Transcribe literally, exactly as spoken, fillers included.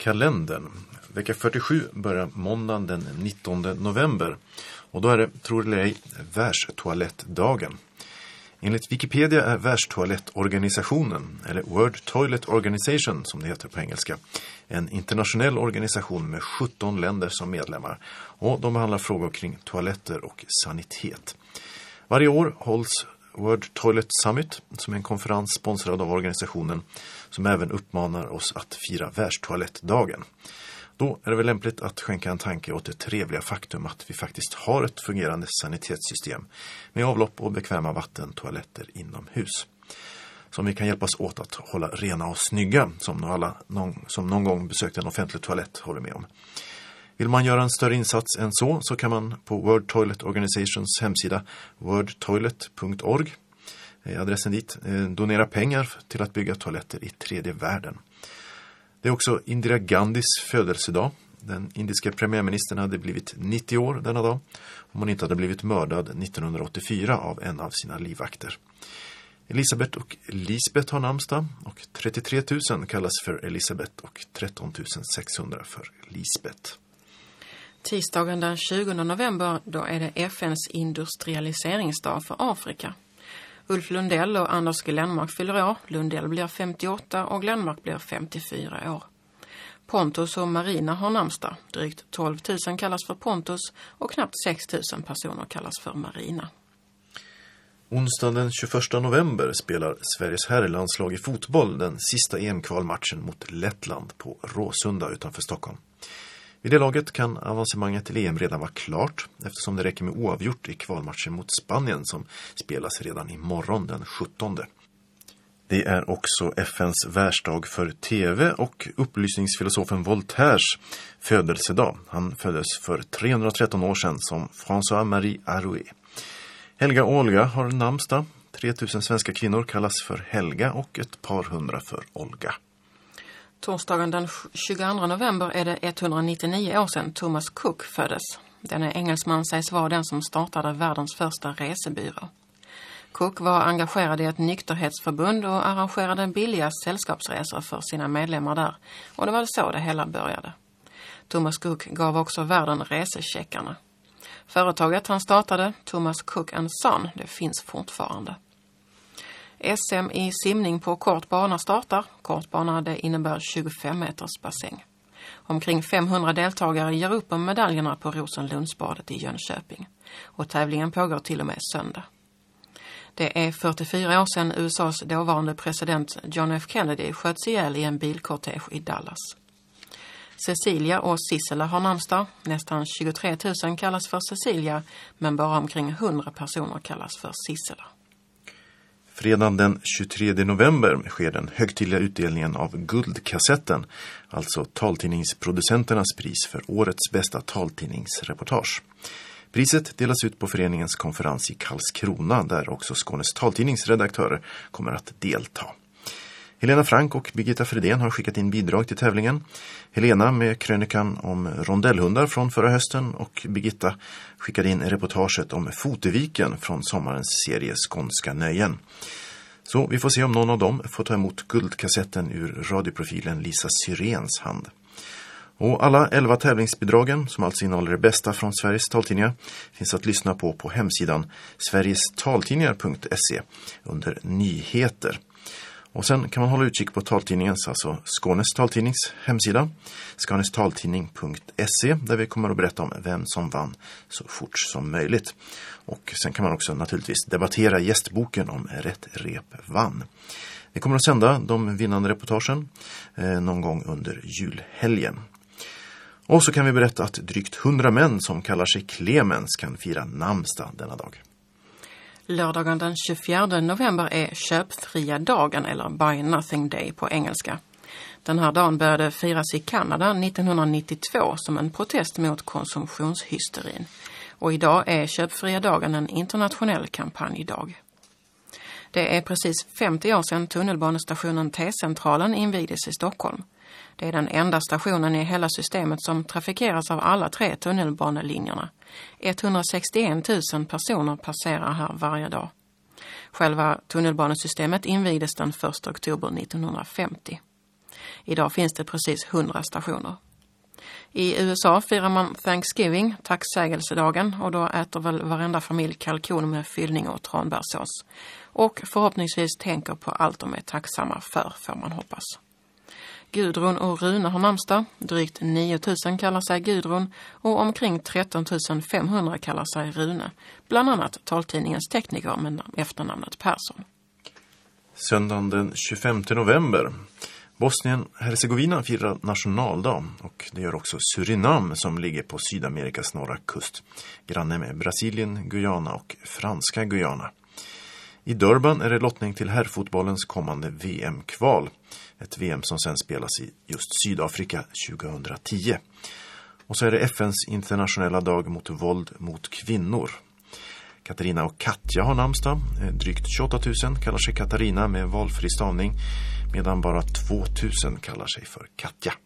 kalendern. Vecka fyrtiosju börjar måndagen den nittonde november. Och då är det, tror eller ej, världstoalettdagen. Enligt Wikipedia är Världstoalettorganisationen, eller World Toilet Organization som det heter på engelska, en internationell organisation med sjutton länder som medlemmar. Och de behandlar frågor kring toaletter och sanitet. Varje år hålls World Toilet Summit, som är en konferens sponsrad av organisationen, som även uppmanar oss att fira världstoalettdagen. Då är det väl lämpligt att skänka en tanke åt det trevliga faktum att vi faktiskt har ett fungerande sanitetssystem med avlopp och bekväma vattentoaletter inomhus. Som vi kan hjälpas åt att hålla rena och snygga, som alla någon, som någon gång besökt en offentlig toalett håller med om. Vill man göra en större insats än så, så kan man på World Toilet Organizations hemsida world toilet punkt org, adressen dit, donera pengar till att bygga toaletter i tredje världen. Det är också Indira Gandhis födelsedag. Den indiska premiärministern hade blivit nittio år denna dag om hon inte hade blivit mördad nittonhundraåttiofyra av en av sina livvakter. Elisabeth och Lisbeth har namnsdag och trettiotre tusen kallas för Elisabeth och tretton tusen sexhundra för Lisbeth. Tisdagen den tjugonde november, då är det F N:s industrialiseringsdag för Afrika. Ulf Lundell och Anders Glenmark fyller år. Lundell blir femtioåtta och Glenmark blir femtiofyra år. Pontus och Marina har namnsdag. Drygt tolv tusen kallas för Pontus och knappt sex tusen personer kallas för Marina. Onsdagen den tjugoförsta november spelar Sveriges herrlandslag i fotboll den sista E M-kvalmatchen mot Lettland på Råsunda utanför Stockholm. Vid det laget kan avancemanget till E M redan vara klart eftersom det räcker med oavgjort i kvalmatchen mot Spanien som spelas redan imorgon den sjuttonde. Det är också F N:s världsdag för tv och upplysningsfilosofen Voltaires födelsedag. Han föddes för trehundratretton år sedan som François-Marie Arouet. Helga och Olga har namnsdag. tre tusen svenska kvinnor kallas för Helga och ett par hundra för Olga. Torsdagen den tjugoandra november är det etthundranittionio år sedan Thomas Cook föddes. Denne engelsman sägs vara den som startade världens första resebyrå. Cook var engagerad i ett nykterhetsförbund och arrangerade billiga sällskapsresor för sina medlemmar där. Och det var så det hela började. Thomas Cook gav också världen resecheckarna. Företaget han startade, Thomas Cook and Son, det finns fortfarande. S M i simning på kortbana startar. Kortbana det innebär tjugofem meters bassäng. Omkring femhundra deltagare ger upp om medaljerna på Rosenlundsbadet i Jönköping. Och tävlingen pågår till och med söndag. Det är fyrtiofyra år sedan U S A:s dåvarande president John F. Kennedy sköts ihjäl i en bilkortege i Dallas. Cecilia och Sissela har namnsdag. Nästan tjugotre tusen kallas för Cecilia, men bara omkring hundra personer kallas för Sissela. Fredagen den tjugotredje november sker den högtidliga utdelningen av Guldkassetten, alltså taltidningsproducenternas pris för årets bästa taltidningsreportage. Priset delas ut på föreningens konferens i Karlskrona där också Skånes taltidningsredaktörer kommer att delta. Helena Frank och Birgitta Fredén har skickat in bidrag till tävlingen. Helena med krönikan om rondellhundar från förra hösten och Birgitta skickade in reportaget om Foteviken från sommarens serie Skånska nöjen. Så vi får se om någon av dem får ta emot guldkassetten ur radioprofilen Lisa Syrens hand. Och alla elva tävlingsbidragen, som alltså innehåller det bästa från Sveriges taltidningar, finns att lyssna på på hemsidan sverigestaltidningar punkt se under nyheter. Och sen kan man hålla utkik på taltidningens, alltså Skånes taltidnings hemsida, skånestaltidning punkt se, där vi kommer att berätta om vem som vann så fort som möjligt. Och sen kan man också naturligtvis debattera gästboken om Rätt rep vann. Vi kommer att sända de vinnande reportagen eh, någon gång under julhelgen. Och så kan vi berätta att drygt hundra män som kallar sig Clemens kan fira namnsdag denna dag. Lördagen den tjugofjärde november är köpfria dagen eller Buy Nothing Day på engelska. Den här dagen började firas i Kanada nittonhundranittiotvå som en protest mot konsumtionshysterin. Och idag är köpfria dagen en internationell kampanjdag. Det är precis femtio år sedan tunnelbanestationen T-centralen invigdes i Stockholm. Det är den enda stationen i hela systemet som trafikeras av alla tre tunnelbanelinjerna. etthundrasextioen tusen personer passerar här varje dag. Själva tunnelbanesystemet invigdes den första oktober nittonhundrafemtio. Idag finns det precis hundra stationer. I U S A firar man Thanksgiving, tacksägelsedagen, och då äter väl varenda familj kalkon med fyllning och tranbärssås. Och förhoppningsvis tänker på allt de är tacksamma för, får man hoppas. Gudrun och Rune har namnsdag. Drygt nio tusen kallar sig Gudrun och omkring tretton tusen femhundra kallar sig Rune. Bland annat taltidningens tekniker med efternamnet Persson. Söndagen den tjugofemte november. Bosnien-Herzegovina firar nationaldag, och det gör också Surinam som ligger på Sydamerikas norra kust. Granne med Brasilien, Guyana och Franska Guyana. I Durban är det lottning till herrfotbollens kommande V M-kval. Ett V M som sedan spelas i just Sydafrika tjugohundratio. Och så är det F N:s internationella dag mot våld mot kvinnor. Katarina och Katja har namnsdag. Drygt tjugoåtta tusen kallar sig Katarina med valfri stavning, medan bara två tusen kallar sig för Katja.